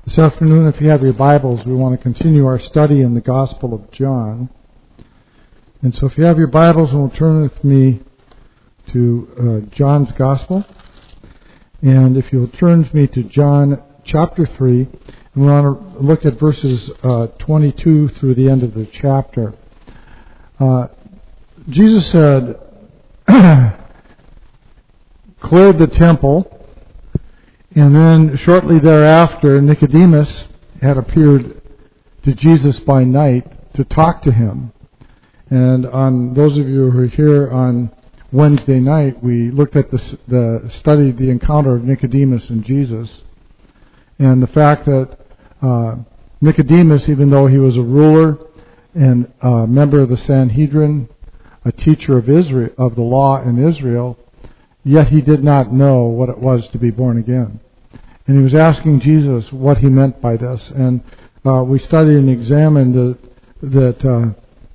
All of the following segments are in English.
This afternoon, if you have your Bibles, we want to continue our study in the Gospel of John. And so if you have your Bibles, we'll turn with me to John's Gospel. And if you'll turn with me to John chapter 3, and we want to look at verses 22 through the end of the chapter. Jesus said, cleared the temple. And then shortly thereafter, Nicodemus had appeared to Jesus by night to talk to him. And on those of you who are here on Wednesday night, we looked at studied the encounter of Nicodemus and Jesus. And the fact that Nicodemus, even though he was a ruler and a member of the Sanhedrin, a teacher of Israel, of the law in Israel, yet he did not know what it was to be born again. And he was asking Jesus what he meant by this. And we studied and examined that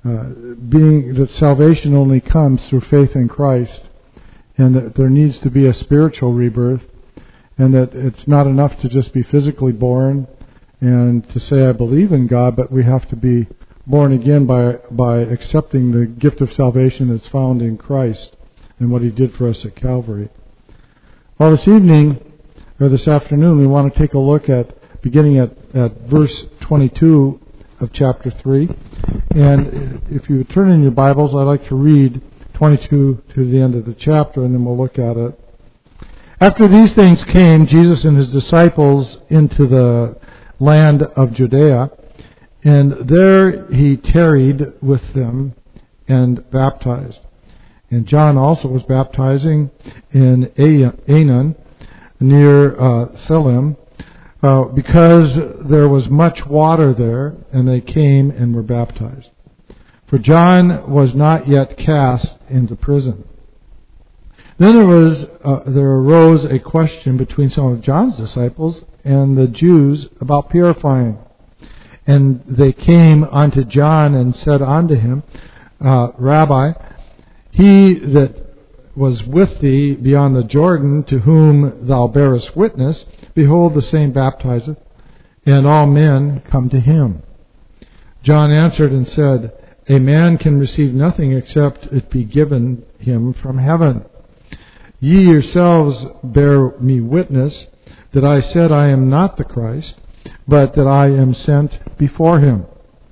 salvation only comes through faith in Christ, and that there needs to be a spiritual rebirth, and that it's not enough to just be physically born and to say I believe in God, but we have to be born again by accepting the gift of salvation that's found in Christ and what he did for us at Calvary. Well, this afternoon, we want to take a look at, beginning at verse 22 of chapter 3. And if you turn in your Bibles, I'd like to read 22 to the end of the chapter, and then we'll look at it. After these things came Jesus and his disciples into the land of Judea, and there he tarried with them and baptized. And John also was baptizing in Aenon, near Salem, because there was much water there, and they came and were baptized. For John was not yet cast into prison. Then there arose a question between some of John's disciples and the Jews about purifying. And they came unto John and said unto him, Rabbi, he that was with thee beyond the Jordan, to whom thou bearest witness, behold, the same baptizeth, and all men come to him. John answered and said, A man can receive nothing except it be given him from heaven. Ye yourselves bear me witness that I said I am not the Christ, but that I am sent before him.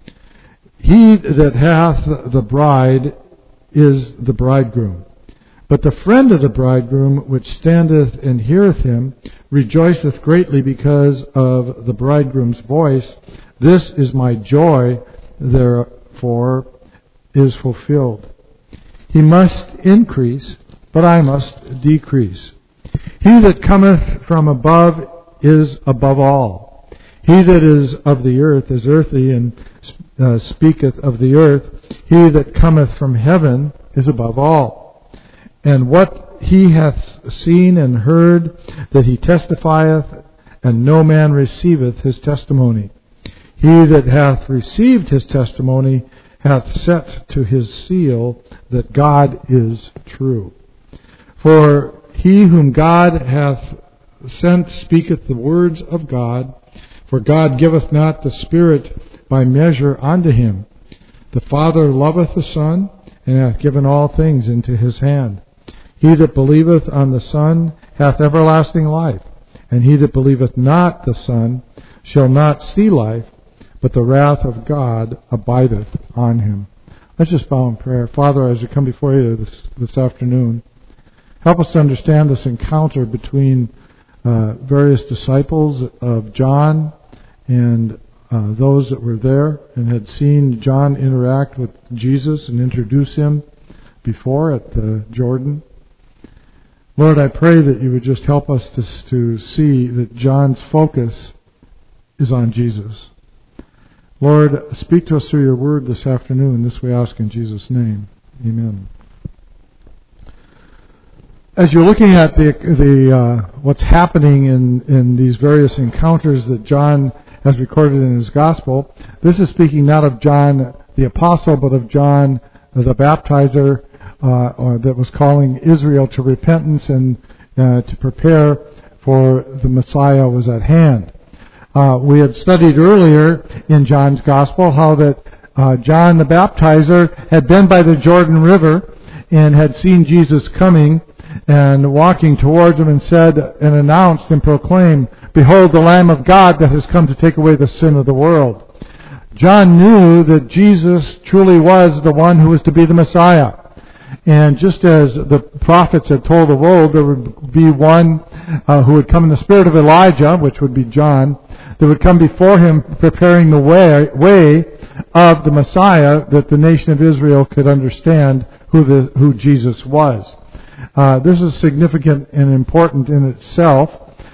He that hath the bride is the bridegroom. But the friend of the bridegroom, which standeth and heareth him, rejoiceth greatly because of the bridegroom's voice. This is my joy, therefore is fulfilled. He must increase, but I must decrease. He that cometh from above is above all. He that is of the earth is earthly, and speaketh of the earth. He that cometh from heaven is above all. And what he hath seen and heard, that he testifieth, and no man receiveth his testimony. He that hath received his testimony hath set to his seal that God is true. For he whom God hath sent speaketh the words of God, for God giveth not the Spirit by measure unto him. The Father loveth the Son, and hath given all things into his hand. He that believeth on the Son hath everlasting life, and he that believeth not the Son shall not see life, but the wrath of God abideth on him. Let's just bow in prayer. Father, as we come before you this afternoon, help us to understand this encounter between various disciples of John and those that were there and had seen John interact with Jesus and introduce him before at the Jordan. Lord, I pray that you would just help us to see that John's focus is on Jesus. Lord, speak to us through your word this afternoon. This we ask in Jesus' name. Amen. As you're looking at what's happening in these various encounters that John has recorded in his gospel, this is speaking not of John the apostle, but of John the baptizer, that was calling Israel to repentance and to prepare for the Messiah was at hand. We had studied earlier in John's Gospel how that John the Baptizer had been by the Jordan River and had seen Jesus coming and walking towards him and said and announced and proclaimed, "Behold the Lamb of God that has come to take away the sin of the world." John knew that Jesus truly was the one who was to be the Messiah. And just as the prophets had told of old, there would be one who would come in the spirit of Elijah, which would be John, that would come before him preparing the way of the Messiah, that the nation of Israel could understand who Jesus was. This is significant and important in itself.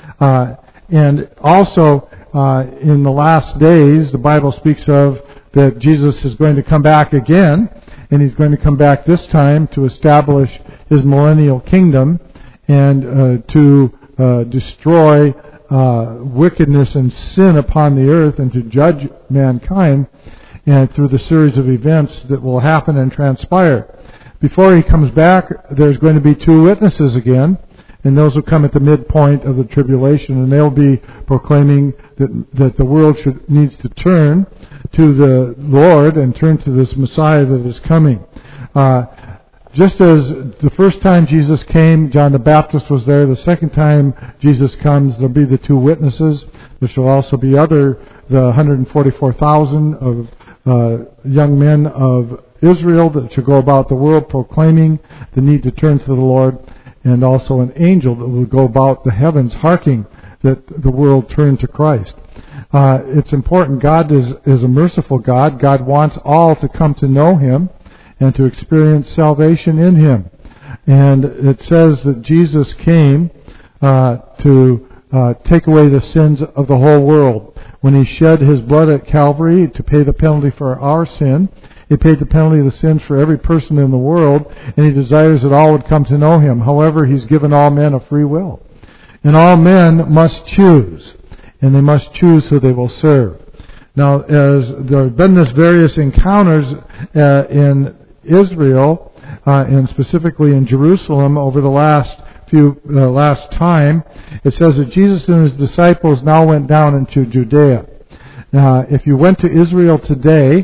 And also, in the last days, the Bible speaks of that Jesus is going to come back again, and he's going to come back this time to establish his millennial kingdom and to destroy wickedness and sin upon the earth and to judge mankind, and through the series of events that will happen and transpire. Before he comes back, there's going to be two witnesses again, and those will come at the midpoint of the tribulation, and they'll be proclaiming that the world needs to turn to the Lord and turn to this Messiah that is coming. Just as the first time Jesus came, John the Baptist was there. The second time Jesus comes, there'll be the two witnesses. There shall also be the 144,000 of young men of Israel that shall go about the world proclaiming the need to turn to the Lord, and also an angel that will go about the heavens harking that the world turn to Christ. It's important. God is a merciful God. God wants all to come to know Him and to experience salvation in Him. And it says that Jesus came to take away the sins of the whole world. When He shed His blood at Calvary to pay the penalty for our sin, He paid the penalty of the sins for every person in the world, and He desires that all would come to know Him. However, He's given all men a free will. And all men must choose, and they must choose who they will serve. Now, as there have been this various encounters in Israel, and specifically in Jerusalem over the last time, it says that Jesus and His disciples now went down into Judea. Now, if you went to Israel today,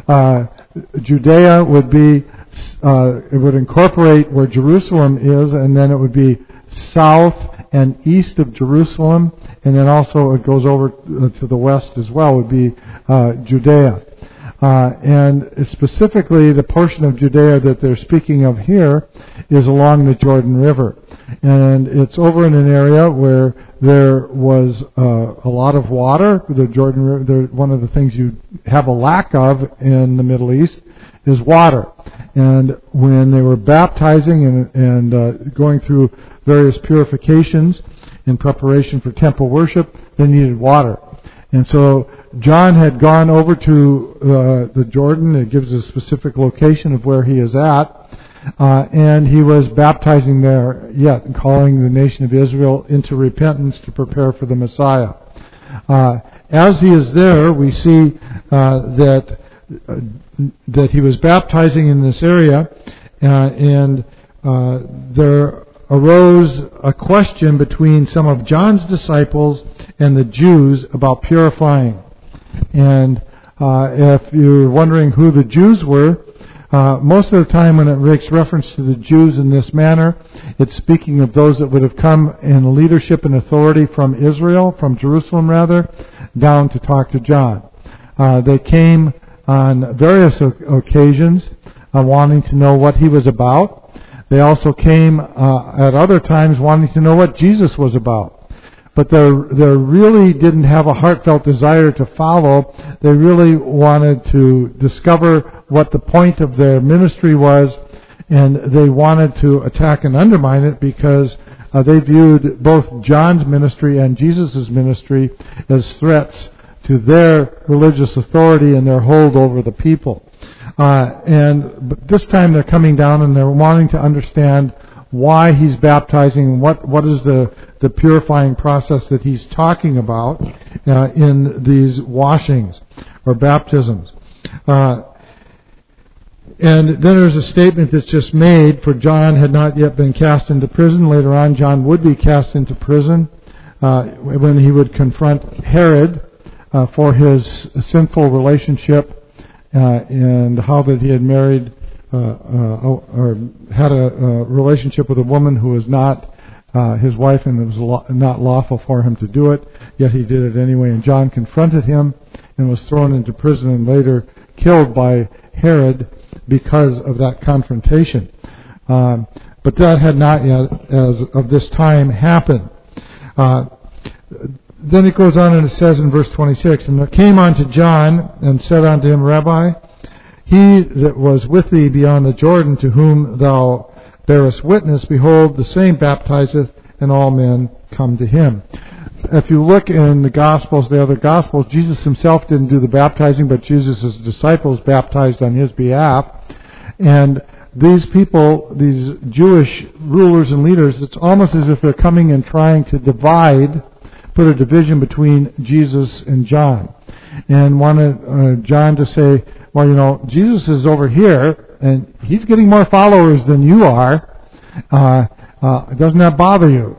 Judea would be, it would incorporate where Jerusalem is, and then it would be south and east of Jerusalem, and then also it goes over to the west as well, would be Judea. And specifically, the portion of Judea that they're speaking of here is along the Jordan River. And it's over in an area where there was a lot of water. The Jordan River, one of the things you have a lack of in the Middle East is water. And when they were baptizing and going through various purifications in preparation for temple worship, they needed water. And so John had gone over to the Jordan. It gives a specific location of where he is at. And he was baptizing there yet, and calling the nation of Israel into repentance to prepare for the Messiah. As he is there, we see that he was baptizing in this area, and there arose a question between some of John's disciples and the Jews about purifying. And if you're wondering who the Jews were, most of the time when it makes reference to the Jews in this manner, it's speaking of those that would have come in leadership and authority from Israel, from Jerusalem rather, down to talk to John. They came on various occasions wanting to know what he was about. They also came at other times wanting to know what Jesus was about. But they really didn't have a heartfelt desire to follow. They really wanted to discover what the point of their ministry was, and they wanted to attack and undermine it because they viewed both John's ministry and Jesus' ministry as threats to their religious authority and their hold over the people. But this time they're coming down and they're wanting to understand why he's baptizing and what is the purifying process that he's talking about in these washings or baptisms. And then there's a statement that's just made, for John had not yet been cast into prison. Later on, John would be cast into prison. when he would confront Herod for his sinful relationship and how that he had married or had a relationship with a woman who was not his wife, and it was not lawful for him to do it, yet he did it anyway. And John confronted him and was thrown into prison and later killed by Herod because of that confrontation. But that had not yet, as of this time, happened. Then it goes on and it says in verse 26, "And it came unto John and said unto him, Rabbi, he that was with thee beyond the Jordan, to whom thou bearest witness, behold, the same baptizeth, and all men come to him." If you look in the Gospels, the other Gospels, Jesus himself didn't do the baptizing, but Jesus' disciples baptized on his behalf. And these people, these Jewish rulers and leaders, it's almost as if they're coming and trying to put a division between Jesus and John. And wanted John to say, well, Jesus is over here, and he's getting more followers than you are. Doesn't that bother you?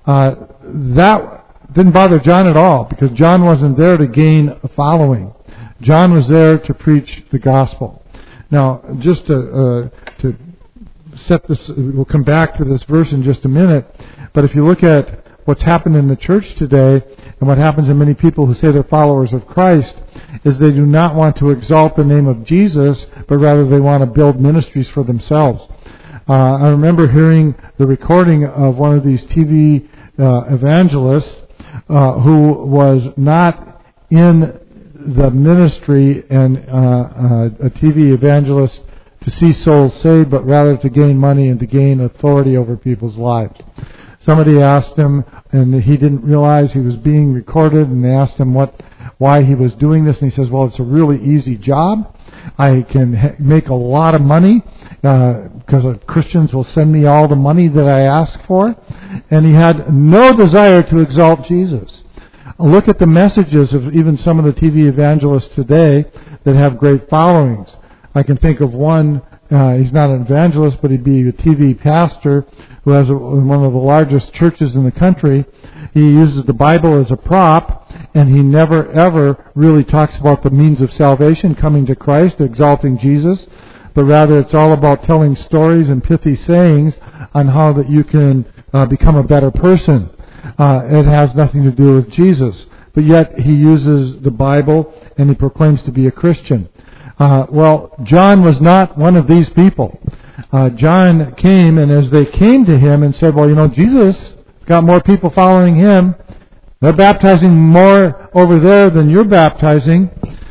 That didn't bother John at all, because John wasn't there to gain a following. John was there to preach the gospel. Now, just to set this, we'll come back to this verse in just a minute, but if you look at what's happened in the church today, and what happens in many people who say they're followers of Christ, is they do not want to exalt the name of Jesus, but rather they want to build ministries for themselves. I remember hearing the recording of one of these TV evangelists who was not in the ministry and a TV evangelist to see souls saved, but rather to gain money and to gain authority over people's lives. Somebody asked him, and he didn't realize he was being recorded, and they asked him why he was doing this, and he says, well, it's a really easy job. I can make a lot of money because Christians will send me all the money that I ask for. And he had no desire to exalt Jesus. Look at the messages of even some of the TV evangelists today that have great followings. I can think of one, he's not an evangelist, but he'd be a TV pastor who has one of the largest churches in the country. He uses the Bible as a prop, and he never ever really talks about the means of salvation, coming to Christ, exalting Jesus, but rather it's all about telling stories and pithy sayings on how that you can become a better person. It has nothing to do with Jesus. But yet he uses the Bible and he proclaims to be a Christian. Well, John was not one of these people. John came, and as they came to him and said, well, Jesus has got more people following him. They're baptizing more over there than you're baptizing.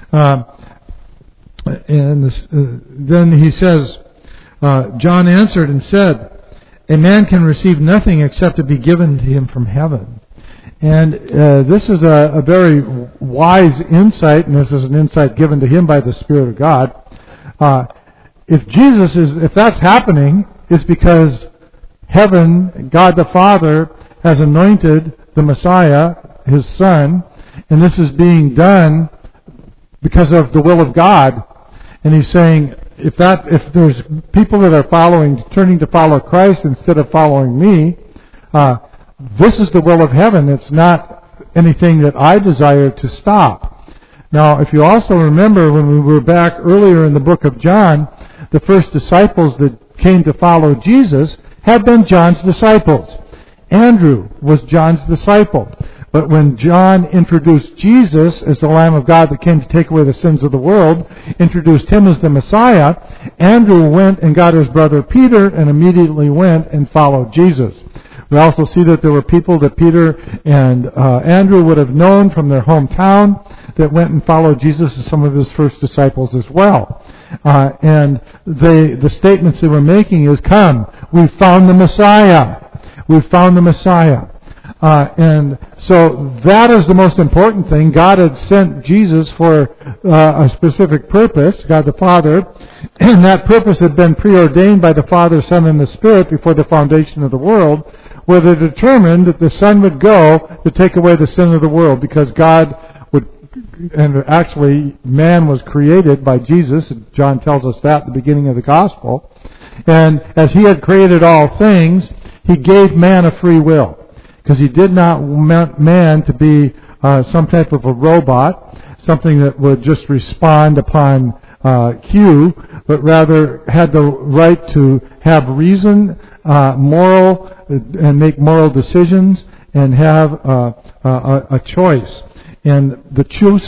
Then he says, John answered and said, a man can receive nothing except it be given to him from heaven. And this is a very wise insight, and this is an insight given to him by the Spirit of God. If that's happening, it's because heaven, God the Father, has anointed the Messiah, his Son, and this is being done because of the will of God. And he's saying, if there's people that are turning to follow Christ instead of following me, this is the will of heaven. It's not anything that I desire to stop. Now, if you also remember when we were back earlier in the book of John, the first disciples that came to follow Jesus had been John's disciples. Andrew was John's disciple. But when John introduced Jesus as the Lamb of God that came to take away the sins of the world, introduced him as the Messiah, Andrew went and got his brother Peter and immediately went and followed Jesus. We also see that there were people that Peter and Andrew would have known from their hometown that went and followed Jesus as some of his first disciples as well. And the statements they were making is, come, we've found the Messiah. We've found the Messiah. And so that is the most important thing. God had sent Jesus for a specific purpose, God the Father, and that purpose had been preordained by the Father, Son, and the Spirit before the foundation of the world, where they determined that the Son would go to take away the sin of the world, because God would, and actually man was created by Jesus. John tells us that at the beginning of the Gospel. And as he had created all things, he gave man a free will. because he did not want man to be some type of a robot, something that would just respond upon cue, but rather had the right to have reason, moral, and make moral decisions, and have a choice. And the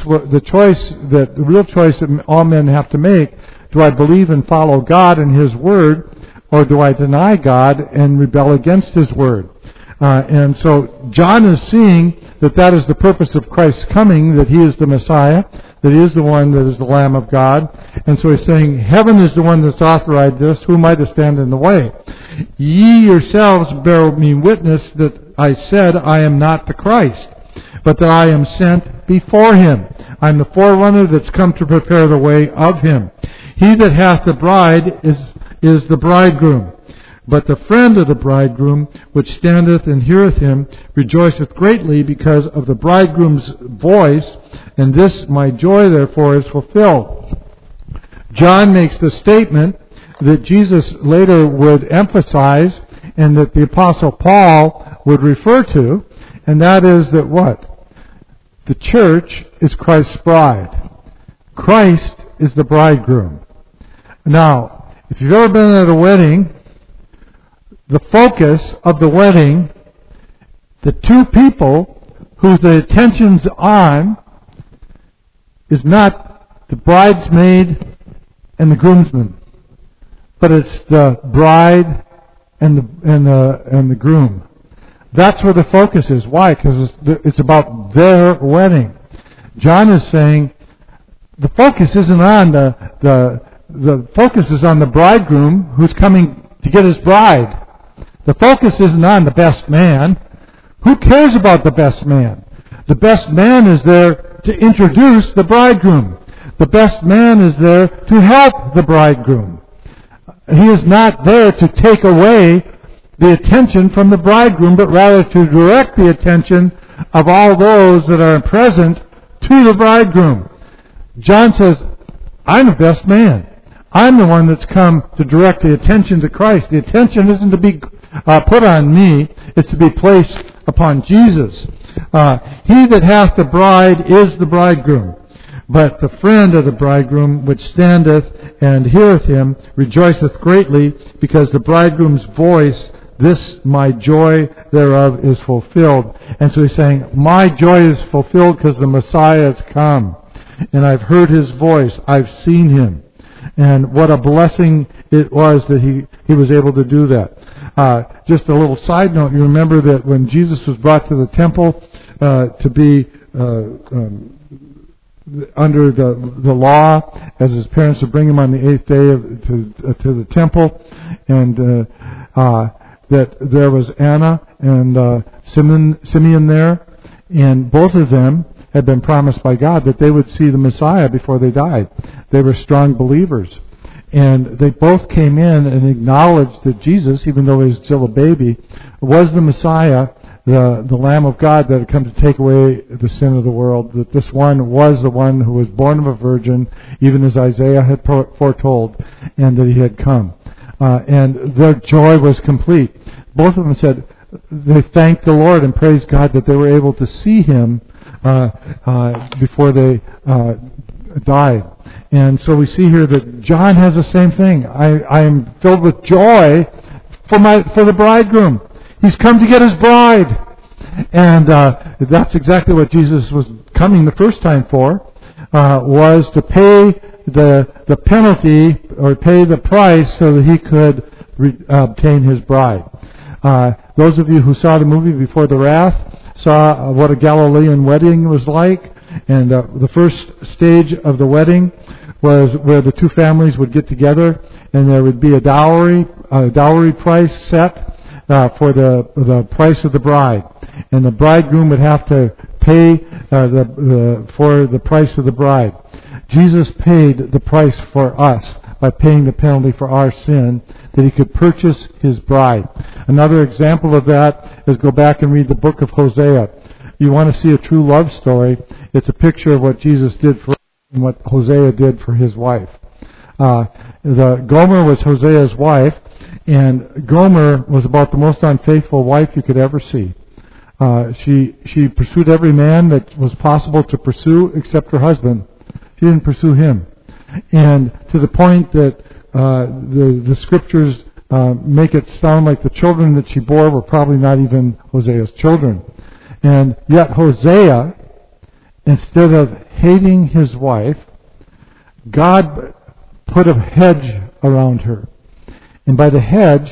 real choice that all men have to make: do I believe and follow God and His Word, or do I deny God and rebel against His Word? And so John is seeing that is the purpose of Christ's coming, that He is the Messiah, that He is the one that is the Lamb of God. And so He's saying, heaven is the one that's authorized this. Who am I to stand in the way? Ye yourselves bear me witness that I said, I am not the Christ, but that I am sent before Him. I am the forerunner that's come to prepare the way of Him. He that hath the bride is the bridegroom. But the friend of the bridegroom, which standeth and heareth him, rejoiceth greatly because of the bridegroom's voice, and this my joy therefore is fulfilled. John makes the statement that Jesus later would emphasize, and that the Apostle Paul would refer to, and that is that what? The church is Christ's bride. Christ is the bridegroom. Now, if you've ever been at a wedding, the focus of the wedding, the two people whose the attention's on, is not the bridesmaid and the groomsman, but it's the bride and the groom. That's where the focus is. Why? Because it's about their wedding. John is saying the focus isn't on the focus is on the bridegroom who's coming to get his bride. The focus isn't on the best man. Who cares about the best man? The best man is there to introduce the bridegroom. The best man is there to help the bridegroom. He is not there to take away the attention from the bridegroom, but rather to direct the attention of all those that are present to the bridegroom. John says, I'm the best man. I'm the one that's come to direct the attention to Christ. The attention isn't to be put on me, it's to be placed upon Jesus. He that hath the bride is the bridegroom. But the friend of the bridegroom, which standeth and heareth him, rejoiceth greatly, because the bridegroom's voice, this my joy thereof is fulfilled. And so he's saying, my joy is fulfilled because the Messiah has come. And I've heard His voice. I've seen Him. And what a blessing it was that he was able to do that. Just a little side note, you remember that when Jesus was brought to the temple to be under the law, as his parents would bring him on the 8th day to the temple, and that there was Anna and Simeon there, and both of them had been promised by God that they would see the Messiah before they died. They were strong believers. And they both came in and acknowledged that Jesus, even though he was still a baby, was the Messiah, the Lamb of God that had come to take away the sin of the world, that this one was the one who was born of a virgin, even as Isaiah had foretold, and that he had come. And their joy was complete. Both of them said they thanked the Lord and praised God that they were able to see Him before they died. And so we see here that John has the same thing. I am filled with joy for the bridegroom. He's come to get his bride. And that's exactly what Jesus was coming the first time for, was to pay the penalty or pay the price so that he could obtain his bride. Those of you who saw the movie Before the Wrath saw what a Galilean wedding was like. And the first stage of the wedding was where the two families would get together, and there would be a dowry price set for the price of the bride, and the bridegroom would have to pay for the price of the bride. Jesus paid the price for us by paying the penalty for our sin, that He could purchase His bride. Another example of that is go back and read the book of Hosea. You want to see a true love story, it's a picture of what Jesus did for us and what Hosea did for his wife. Gomer was Hosea's wife, and Gomer was about the most unfaithful wife you could ever see. She pursued every man that was possible to pursue except her husband. She didn't pursue him. And to the point that the scriptures make it sound like the children that she bore were probably not even Hosea's children. And yet Hosea, instead of hating his wife, God put a hedge around her. And by the hedge,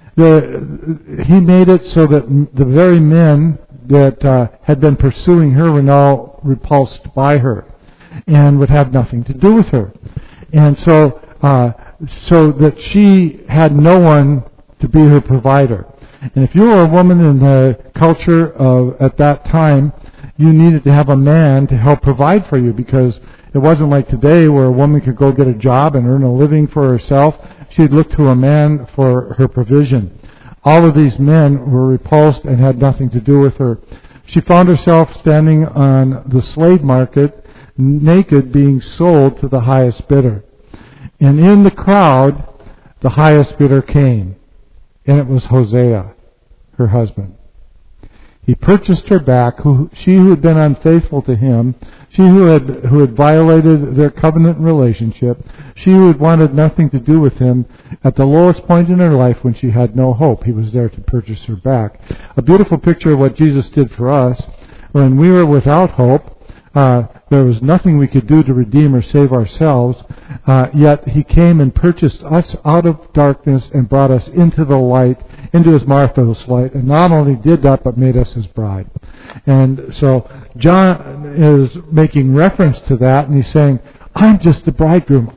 he made it so that the very men that had been pursuing her were now repulsed by her and would have nothing to do with her. And so that she had no one to be her provider. And if you were a woman in the culture at that time, you needed to have a man to help provide for you, because it wasn't like today where a woman could go get a job and earn a living for herself. She'd look to a man for her provision. All of these men were repulsed and had nothing to do with her. She found herself standing on the slave market, naked, being sold to the highest bidder. And in the crowd, the highest bidder came, and it was Hosea, her husband. He purchased her back, she who had been unfaithful to him, she who had violated their covenant relationship, she who had wanted nothing to do with him at the lowest point in her life when she had no hope. He was there to purchase her back. A beautiful picture of what Jesus did for us. When we were without hope, there was nothing we could do to redeem or save ourselves, yet he came and purchased us out of darkness and brought us into the light, into his marvelous light, and not only did that, but made us his bride. And so John is making reference to that, and he's saying, I'm just the bridegroom.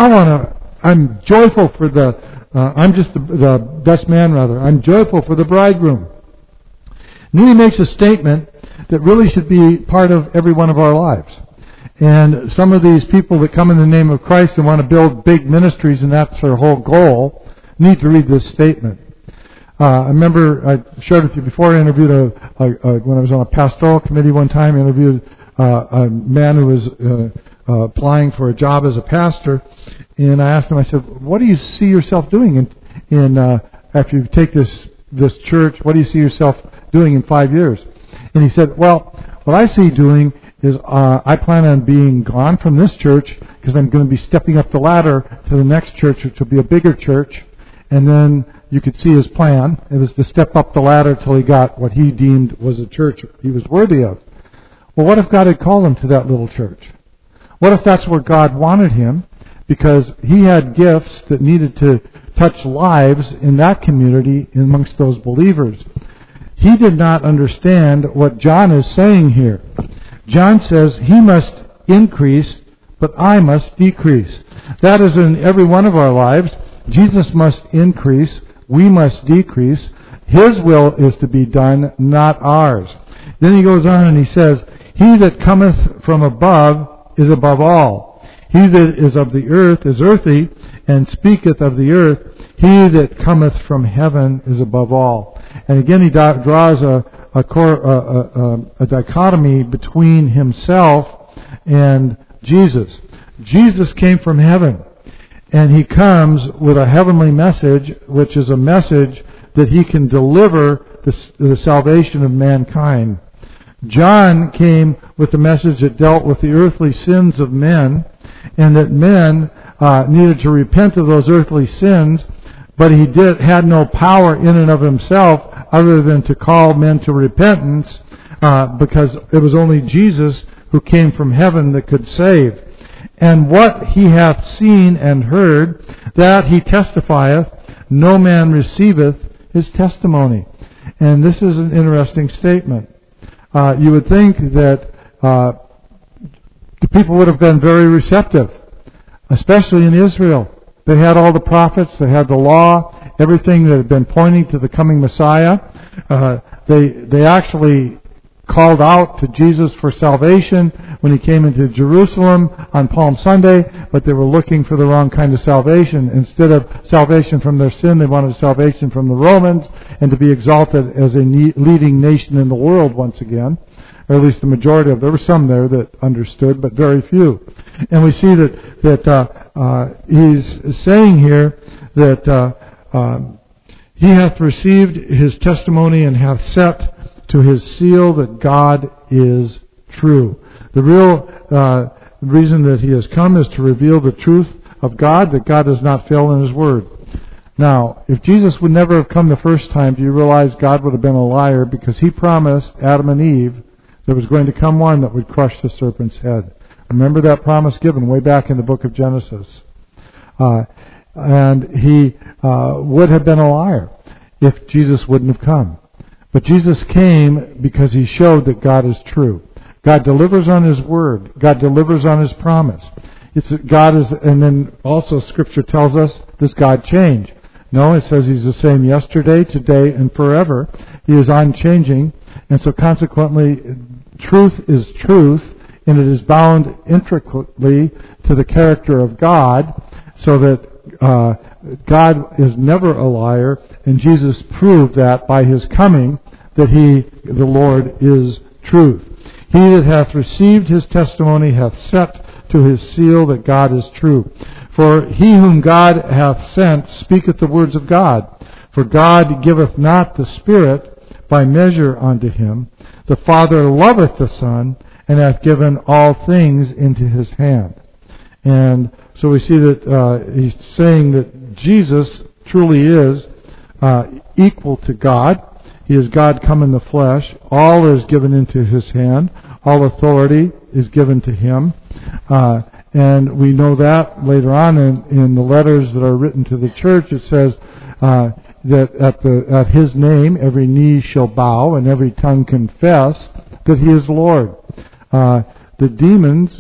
I'm joyful for I'm just the best man, rather. I'm joyful for the bridegroom. And then he makes a statement that really should be part of every one of our lives. And some of these people that come in the name of Christ and want to build big ministries, and that's their whole goal, need to read this statement. I remember I shared with you before, I interviewed when I was on a pastoral committee one time, I interviewed a man who was applying for a job as a pastor, and I asked him, I said, what do you see yourself doing after you take this church, what do you see yourself doing in 5 years? And he said, well, what I see doing is I plan on being gone from this church because I'm going to be stepping up the ladder to the next church, which will be a bigger church. And then you could see his plan. It was to step up the ladder till he got what he deemed was a church he was worthy of. Well, what if God had called him to that little church? What if that's where God wanted him? Because he had gifts that needed to touch lives in that community amongst those believers. He did not understand what John is saying here. John says he must increase, but I must decrease. That is in every one of our lives. Jesus must increase, we must decrease. His will is to be done, not ours. Then he goes on and he says, he that cometh from above is above all. He that is of the earth is earthy, and speaketh of the earth. He that cometh from heaven is above all. And again he draws a dichotomy between himself and Jesus. Jesus came from heaven, and he comes with a heavenly message, which is a message that he can deliver the salvation of mankind. John came with a message that dealt with the earthly sins of men, and that men needed to repent of those earthly sins, but he had no power in and of himself other than to call men to repentance, because it was only Jesus who came from heaven that could save. And what he hath seen and heard, that he testifieth, no man receiveth his testimony. And this is an interesting statement. You would think that the people would have been very receptive, especially in Israel. They had all the prophets, they had the law, everything that had been pointing to the coming Messiah. They actually called out to Jesus for salvation when he came into Jerusalem on Palm Sunday, but they were looking for the wrong kind of salvation. Instead of salvation from their sin, they wanted salvation from the Romans and to be exalted as a leading nation in the world once again, or at least the majority of them. There were some there that understood, but very few. And we see that he's saying here that he hath received his testimony and hath set to his seal that God is true. The real reason that he has come is to reveal the truth of God, that God does not fail in his word. Now, if Jesus would never have come the first time, do you realize God would have been a liar, because he promised Adam and Eve there was going to come one that would crush the serpent's head. Remember that promise given way back in the book of Genesis. And he would have been a liar if Jesus wouldn't have come. But Jesus came because he showed that God is true. God delivers on his word. God delivers on his promise. And then also Scripture tells us, does God change? No, it says he's the same yesterday, today, and forever. He is unchanging. And so consequently, truth is truth, and it is bound intricately to the character of God, so that God is never a liar, and Jesus proved that by his coming, that he, the Lord, is truth. He that hath received his testimony hath set to his seal that God is true. For he whom God hath sent speaketh the words of God. For God giveth not the Spirit by measure unto him. The Father loveth the Son, and hath given all things into his hand. And so we see that he's saying that Jesus truly is equal to God. He is God come in the flesh. All is given into his hand. All authority is given to him. And we know that later on in the letters that are written to the church, it says that at his name every knee shall bow and every tongue confess that he is Lord. The demons,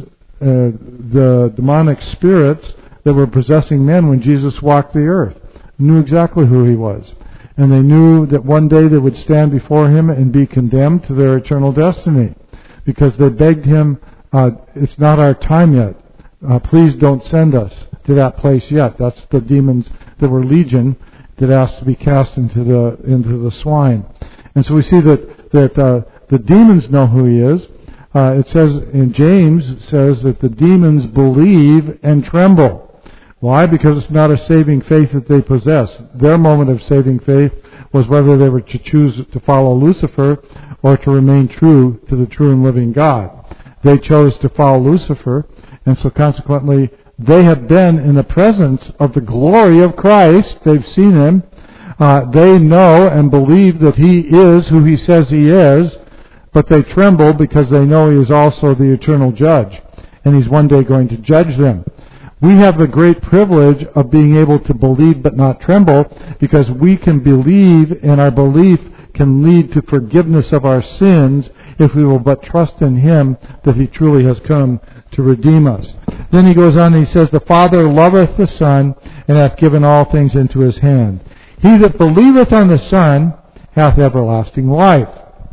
the demonic spirits that were possessing men when Jesus walked the earth, knew exactly who he was. And they knew that one day they would stand before him and be condemned to their eternal destiny, because they begged him, it's not our time yet. Please don't send us to that place yet. That's the demons that were legion that asked to be cast into the swine. And so we see that the demons know who he is. It says in James, it says that the demons believe and tremble. Why? Because it's not a saving faith that they possess. Their moment of saving faith was whether they were to choose to follow Lucifer or to remain true to the true and living God. They chose to follow Lucifer, and so consequently they have been in the presence of the glory of Christ. They've seen him. They know and believe that he is who he says he is, but they tremble because they know he is also the eternal judge, and he's one day going to judge them. We have the great privilege of being able to believe but not tremble, because we can believe, and our belief can lead to forgiveness of our sins if we will but trust in him that he truly has come to redeem us. Then he goes on and he says, the Father loveth the Son, and hath given all things into his hand. He that believeth on the Son hath everlasting life.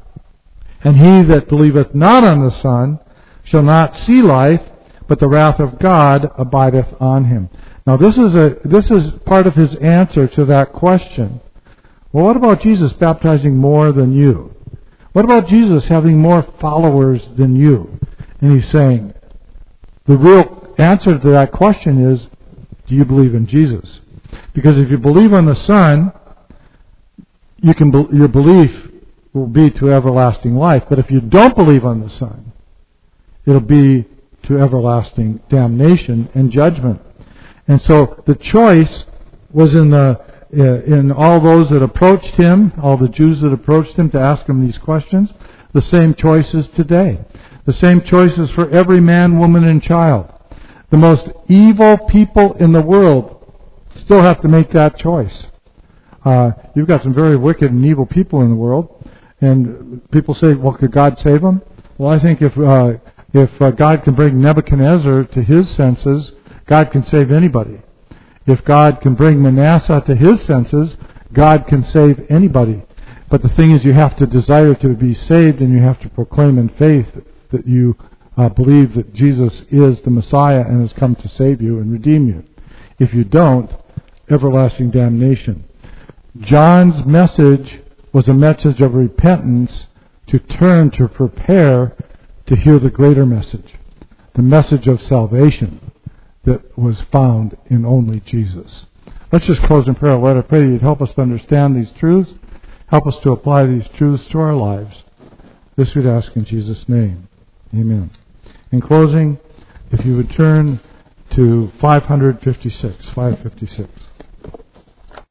And he that believeth not on the Son shall not see life, but the wrath of God abideth on him. Now this is part of his answer to that question. Well, what about Jesus baptizing more than you? What about Jesus having more followers than you? And he's saying, the real answer to that question is, do you believe in Jesus? Because if you believe on the Son, your belief will be to everlasting life. But if you don't believe on the Son, it'll be to everlasting damnation and judgment. And so the choice was in all those that approached him, all the Jews that approached him to ask him these questions. The same choices today. The same choices for every man, woman, and child. The most evil people in the world still have to make that choice. You've got some very wicked and evil people in the world, and people say, well, could God save them? Well, I think if God can bring Nebuchadnezzar to his senses, God can save anybody. If God can bring Manasseh to his senses, God can save anybody. But the thing is, you have to desire to be saved, and you have to proclaim in faith that you believe that Jesus is the Messiah and has come to save you and redeem you. If you don't, everlasting damnation. John's message was a message of repentance, to turn, to prepare to hear the greater message, the message of salvation that was found in only Jesus. Let's just close in prayer. Lord, I pray you'd help us to understand these truths, Help us to apply these truths to our lives. This we'd ask in Jesus' name. Amen. In closing, if you would turn to 556.